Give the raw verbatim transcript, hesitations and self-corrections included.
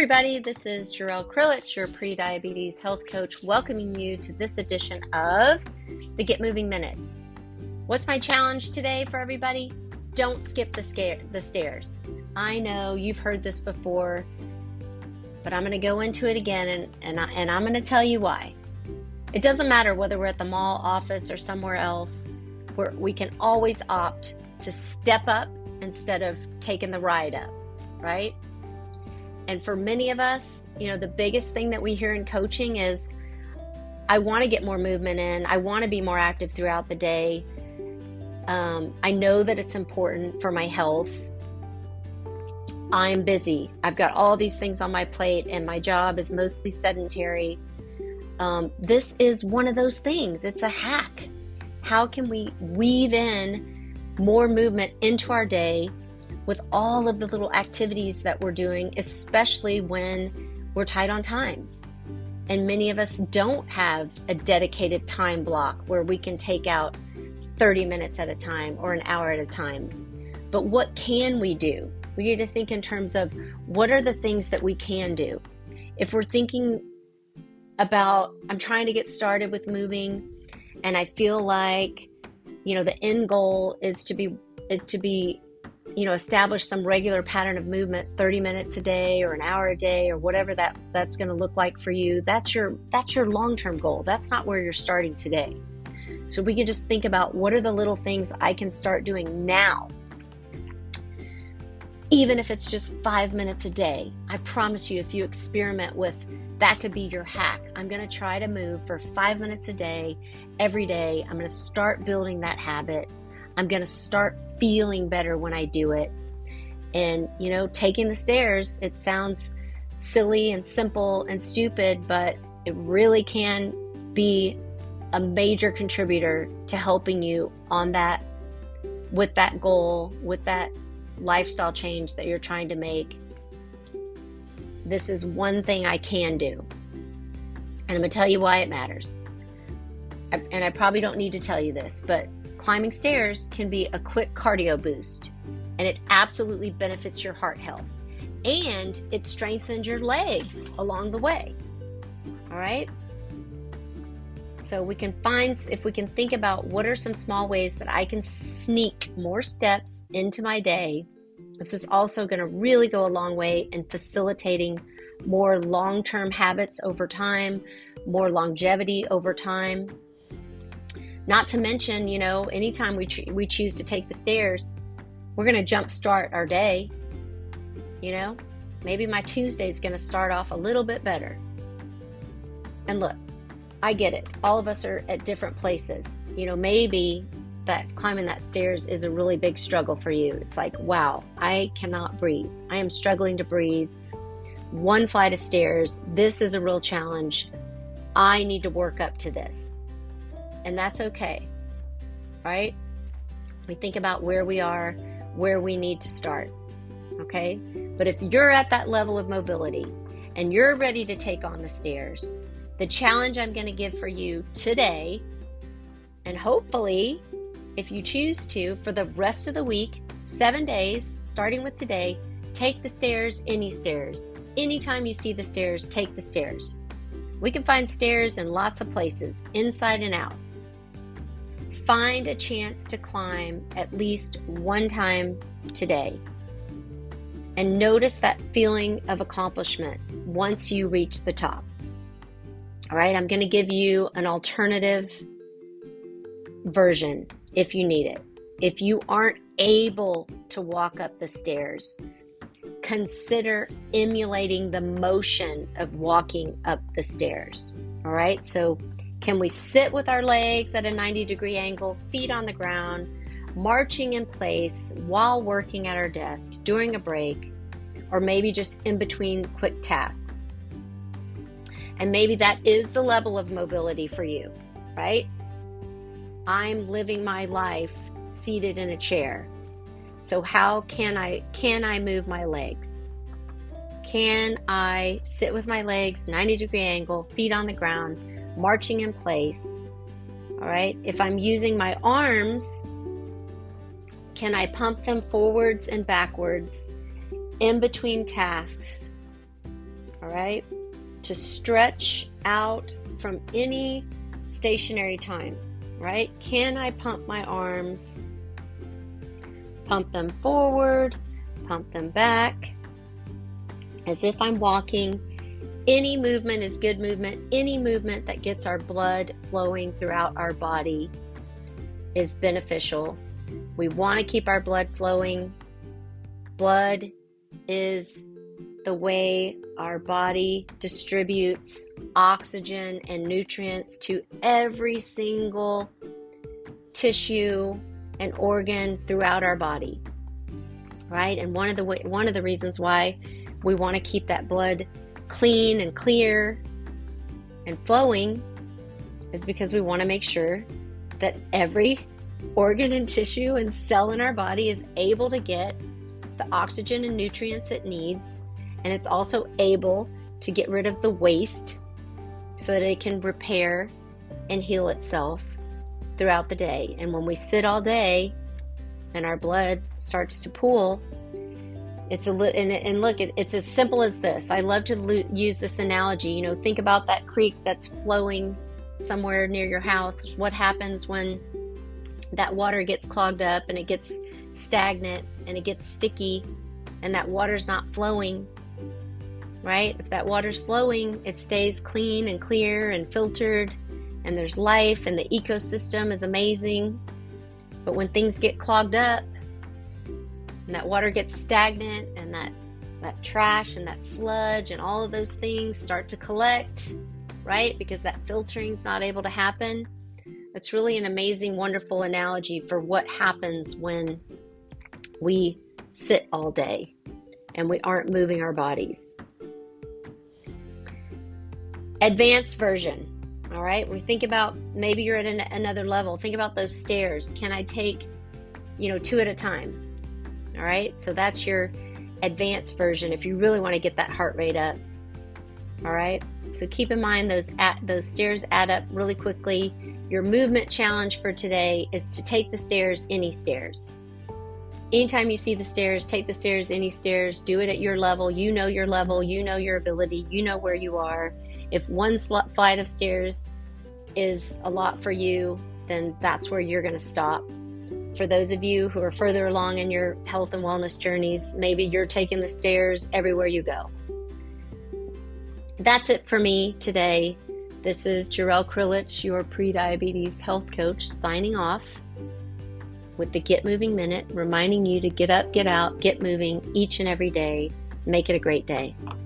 everybody, this is Jarrell Krilich, your pre-diabetes health coach, welcoming you to this edition of the Get Moving Minute. What's my challenge today for everybody? Don't skip the, scare, the stairs. I know you've heard this before, but I'm going to go into it again, and, and, I, and I'm going to tell you why. It doesn't matter whether we're at the mall, office, or somewhere else, where we can always opt to step up instead of taking the ride up, right? And for many of us, you know, the biggest thing that we hear in coaching is, I want to get more movement in. I want to be more active throughout the day. Um, I know that it's important for my health. I'm busy. I've got all these things on my plate and my job is mostly sedentary. Um, this is one of those things. It's a hack. How can we weave in more movement into our day with all of the little activities that we're doing, especially when we're tight on time? And many of us don't have a dedicated time block where we can take out thirty minutes at a time or an hour at a time. But what can we do? We need to think in terms of what are the things that we can do. If we're thinking about, I'm trying to get started with moving and I feel like, you know, the end goal is to be, is to be, you know, establish some regular pattern of movement, thirty minutes a day or an hour a day or whatever that that's going to look like for you. That's your, that's your long-term goal. That's not where you're starting today. So we can just think about what are the little things I can start doing now. Even if it's just five minutes a day, I promise you, if you experiment with, that could be your hack. I'm going to try to move for five minutes a day, every day. I'm going to start building that habit. I'm going to start feeling better when I do it. And, you know, taking the stairs, it sounds silly and simple and stupid, but it really can be a major contributor to helping you on that, with that goal, with that lifestyle change that you're trying to make. This is one thing I can do. And I'm going to tell you why it matters. I, and I probably don't need to tell you this, but climbing stairs can be a quick cardio boost, and it absolutely benefits your heart health, and it strengthens your legs along the way. All right? So we can find, if we can think about what are some small ways that I can sneak more steps into my day, this is also going to really go a long way in facilitating more long-term habits over time, more longevity over time. Not to mention, you know, anytime we ch- we choose to take the stairs, we're going to jumpstart our day. You know, maybe my Tuesday is going to start off a little bit better. And look, I get it. All of us are at different places. You know, maybe that climbing that stairs is a really big struggle for you. It's like, wow, I cannot breathe. I am struggling to breathe. One flight of stairs. This is a real challenge. I need to work up to this. And that's okay, right? We think about where we are, where we need to start, okay? But if you're at that level of mobility and you're ready to take on the stairs, the challenge I'm going to give for you today, and hopefully, if you choose to, for the rest of the week, seven days, starting with today, take the stairs, any stairs. Anytime you see the stairs, take the stairs. We can find stairs in lots of places, inside and out. Find a chance to climb at least one time today. And notice that feeling of accomplishment once you reach the top. All right, I'm going to give you an alternative version if you need it. If you aren't able to walk up the stairs, consider emulating the motion of walking up the stairs. All right, so can we sit with our legs at a ninety degree angle, feet on the ground, marching in place while working at our desk during a break, or maybe just in between quick tasks? And maybe that is the level of mobility for you, right? I'm living my life seated in a chair. So how can I, can I move my legs? Can I sit with my legs, ninety degree angle, feet on the ground, marching in place? All right. If I'm using my arms, can I pump them forwards and backwards in between tasks all right? To stretch out from any stationary time, right? Can I pump my arms, pump them forward, pump them back, as if I'm walking? Any movement is good movement. Any movement that gets our blood flowing throughout our body is beneficial. We want to keep our blood flowing. Blood is the way our body distributes oxygen and nutrients to every single tissue and organ throughout our body, right? And one of the one of the reasons why we want to keep that blood clean and clear and flowing is because we want to make sure that every organ and tissue and cell in our body is able to get the oxygen and nutrients it needs, and it's also able to get rid of the waste so that it can repair and heal itself throughout the day. And when we sit all day and our blood starts to pool, it's a li- and, and look, it, it's as simple as this. I love to lo- use this analogy. You know, think about that creek that's flowing somewhere near your house. What happens when that water gets clogged up and it gets stagnant and it gets sticky and that water's not flowing, right? If that water's flowing, it stays clean and clear and filtered, and there's life, and the ecosystem is amazing. But when things get clogged up and that water gets stagnant and that that trash and that sludge and all of those things start to collect, right? Because that filtering's not able to happen. It's really an amazing, wonderful analogy for what happens when we sit all day and we aren't moving our bodies. Advanced version. All right, we think about, maybe you're at an, another level. Think about those stairs. Can I take, you know, two at a time? All right, so that's your advanced version if you really want to get that heart rate up. All right, so keep in mind those at, those stairs add up really quickly. Your movement challenge for today is to take the stairs, any stairs. Anytime you see the stairs, take the stairs, any stairs. Do it at your level. You know your level. You know your ability. You know where you are. If one flight of stairs is a lot for you, then that's where you're going to stop. For those of you who are further along in your health and wellness journeys, maybe you're taking the stairs everywhere you go. That's it for me today. This is Jarell Krilich, your pre-diabetes health coach, signing off with the Get Moving Minute, reminding you to get up, get out, get moving each and every day. Make it a great day.